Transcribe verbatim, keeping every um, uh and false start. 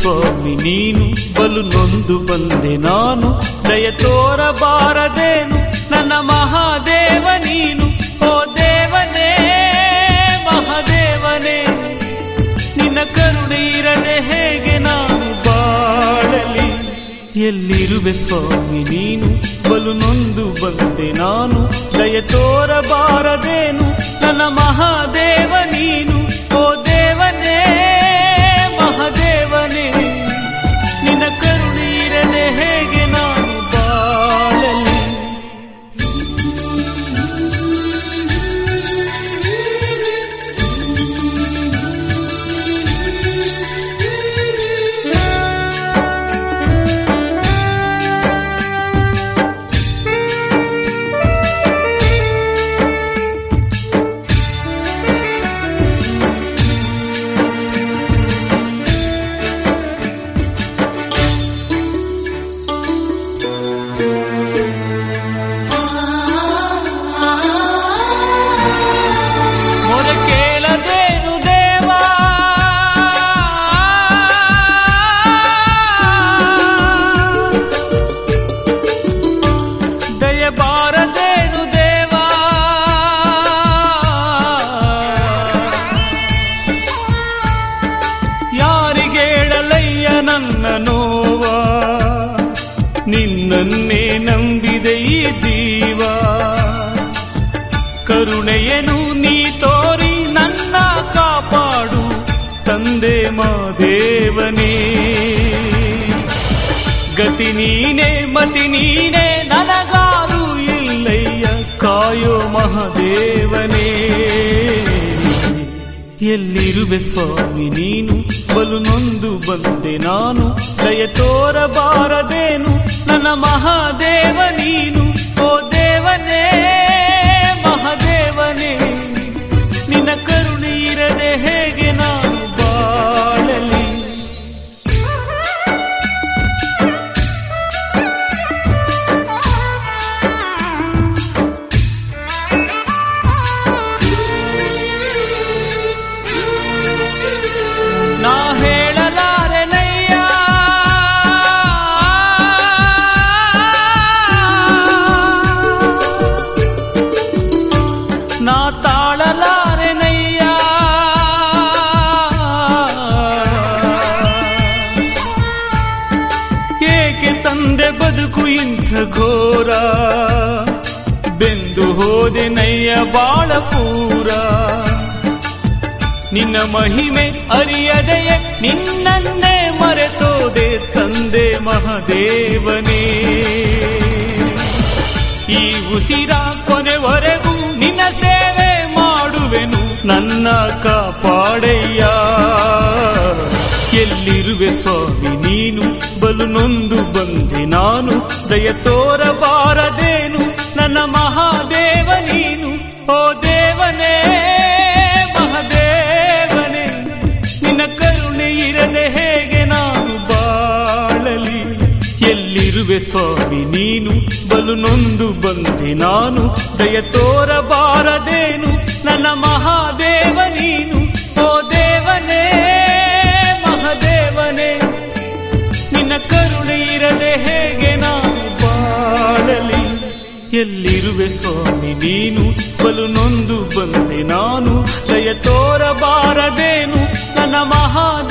ಸ್ವಾಮಿ ನೀನು, ಬಲು ನೊಂದು ಬಂದೆ ನಾನು, ದಯ ತೋರಬಾರದೇನು ನನ್ನ ಮಹಾದೇವ ನೀನು. ಓ ದೇವನೇ ಮಹಾದೇವನೇ, ನಿನ್ನ ಕರುಣೆ ಇರದೆ ಹೇಗೆ ನಾನು ಬಾಳಲಿ. ಎಲ್ಲಿರುವೆ ಸ್ವಾಮಿ ನೀನು, ಬಲು ನೊಂದು ಬಂದೆ ನಾನು, ದಯ ತೋರಬಾರದೇನು ನನ್ನ ಮಹಾದೇವ ನೀನು. ಓ ದೇವನೇ ಮಹಾದೇವನೇ, ನಿನ್ನ ಕರುಣೆ ಇರದೆ ಹೇಗೆ ನಾನು ಬಾಳಲಿ. ನಿನ್ನನ್ನೇ ನಂಬಿದೆ ಈ ಜೀವ, ಕರುಣೆಯನು ನೀ ತೋರಿ ನನ್ನ ಕಾಪಾಡು ತಂದೆ ಮಾದೇವನೇ. ಗತಿ ನೀನೇ ಮತಿ ನೀನೇ ನನಗಾರು ಇಲ್ಲಯ್ಯ ಕಾಯೋ ಮಹಾದೇವನೇ. ಎಲ್ಲಿರುವೆ ಸ್ವಾಮಿ ನೀನು, ಬಲು ನೊಂದು ಬಂದೆ ನಾನು, ದಯ ತೋರಬಾರದೇನು ನನ್ನ ಮಹಾದೇವ ನೀನು. ಓ ದೇವನೇ ಮಹಾದೇವನೇ, ನಿನ್ನ ಕರುಣೆ ಇರದೆ ಹೇಗೆ ನಾನು ಬಾಳಲಿ. ನಾ ಹೇಳಲಾರೆನಯ್ಯ ನಾ ತಾಳಲಾರೆನಯ್ಯ, ಏಕೆ ತಂದೆ ಬದುಕು ಇಂಥ ಘೋರ, ಬೆಂದು ಹೋದೆ ನಯ್ಯ ಬಾಳ ಪೂರ. ನಿನ್ನ ಮಹಿಮೆ ಅರಿಯದೆಯೇ ನಿನ್ನನ್ನೇ ಮರೆತೋದೆ ತಂದೆ ಮಹಾದೇವನೇ. ಈ ಉಸಿರ ಕೊನೆವರೆಗೂ ನಿನ್ನ ಸೇವೆ ಮಾಡುವೆನು, ನನ್ನ ಕಾಪಾಡಯ್ಯ. ಎಲ್ಲಿರುವೆ ಸ್ವಾಮಿ ನೀನು, ಬಲು ನೊಂದು ಬಂದೆ ನಾನು, ದಯ ತೋರಬಾರದೇನು ನನ್ನ ಮಹಾದೇವ ನೀನು. ಓ ದೇವನೇ ಮಹಾದೇವನೇ, ನಿನ್ನ ಕರುಣೆ ಇರದೆ ಹೇಗೆ ನಾನು ಬಾಳಲಿ. ಎಲ್ಲಿರುವೆ ಸ್ವಾಮಿ ನೀನು, ಬಲು ನೊಂದು ಬಂದೆ ನಾನು, ದಯ ತೋರಬಾರದೇನು ನನ್ನ ಮಹಾದೇವ ನೀನು. ಓ ದೇವನೇ ಮಹಾದೇವನೇ, ನಿನ್ನ ಕರುಣೆ ಇರದೆ ಹೇಗೆ ನಾನು ಬಾಳಲಿ. ಎಲ್ಲಿರುವೆ ಸ್ವಾಮಿ ನೀನು, ಬಲು ನೊಂದು ಬಂದೆ ನಾನು, ದಯ ತೋರಬಾರದೇನು ನನ್ನ ಮಹಾದೇವ